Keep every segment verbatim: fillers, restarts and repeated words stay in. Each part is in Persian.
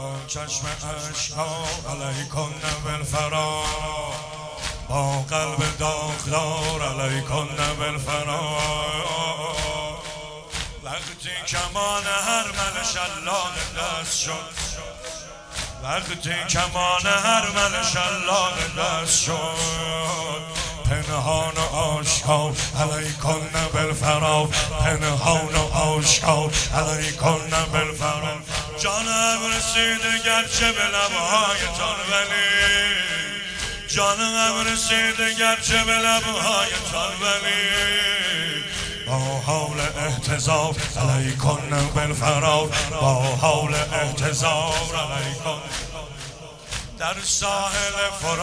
چشم اشکا علیکن بالفرار، با قلب داغدار علیکن بالفرار. وقتی کمان هر من شلاق دست شد، وقتی کمان هر من شلاق دست شد، پنهان و آشکار علیکن بالفرار، پنهان و آشکار علیکن بالفرار. جانم رسیده گرچه به لبهایتان ولی، جانم رسیده گرچه به لبهایتان ولی، با حال احتضار علیکن بالفرار، با حال احتضار علیکن. در ساحل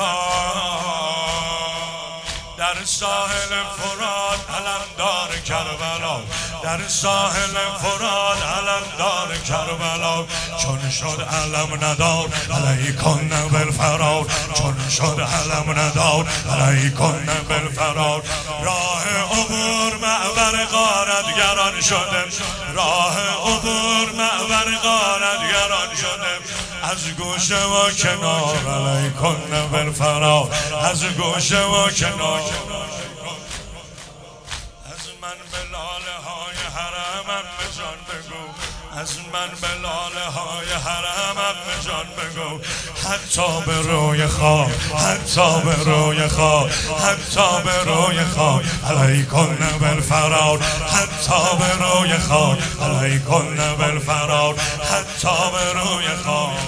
فرات، در ساحل فرات علمدار کربلا، در ساحل فرات علمدار کربلا. چون شد علم ندار علیکن بالفرار، چون شد علم ندار علیکن بالفرار. راه عبور معبر غارتگران شده، راه عبور معبر غارتگران شده. از گوشه و کنار علیکن بالفرار، از گوشه و کنار. از من به لاله های حرمم به جان بگو، از من به لاله های حرمم به جان بگو. حتی به روی خاک، حتی به روی خاک، حتی به روی خاک علیکن بالفرار، حتی به روی خاک علیکن بالفرار، حتی به روی خاک.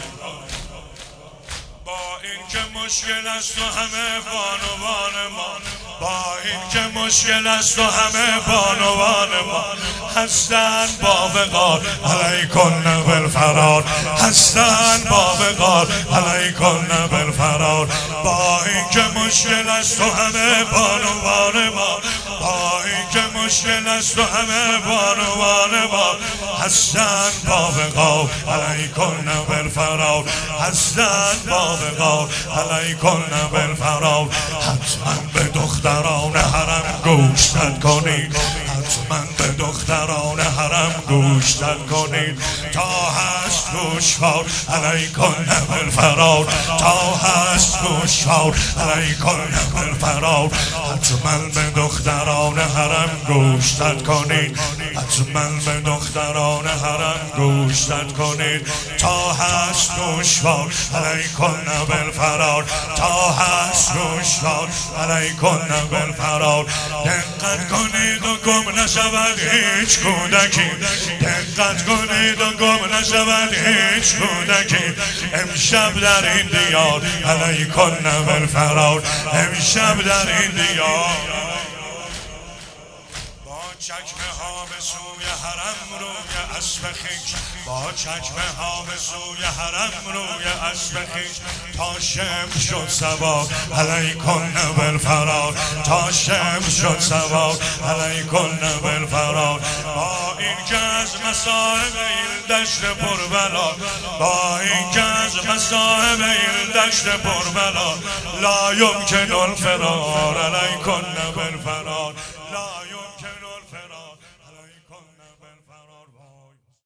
با این که مشکل است و همه بانوان ما، با این که مشکل است و همه بانوان ما هستند با وقار علیکن بالفرار، هستند با وقار علیکن بالفرار. با این که مشکل است و همه بانوان ما، با این که مشکل است و همه بانوان ما هستند با وقار علیکن بالفرار، هستند با وقار علیکن بالفرار. حتما به دختران حرم گوشت کنید، حتما به دختران حرم گوشت کنید. تا هست گوشوار علیکن بالفرار، تا هست گوشوار علیکن بالفرار. حتما به دختران حرم گوشت کنید، حتما به دختران حرم گوشت کنید. تا هست گوشوار علیکن بالفرار، تا هست گوشوار علیکن بالفرار. دقت کنید و گم نشود هیچ کودکی، دقت کنید و گم نشود هیچ کودکی. امشب در این دیار علیکن بالفرار، امشب در این دیار. چکمه ها به سوی حرم روی اسب خویش، با چکمه ها به سوی حرم روی اسب خویش. تا شمس شد صبا علیکن بالفرار، تا شمس شد صبا علیکن بالفرار. با این که از مصائب این دشت پربلا، با این که از مصائب این دشت پربلا لا یمکن الفرار علیکن بالفرار.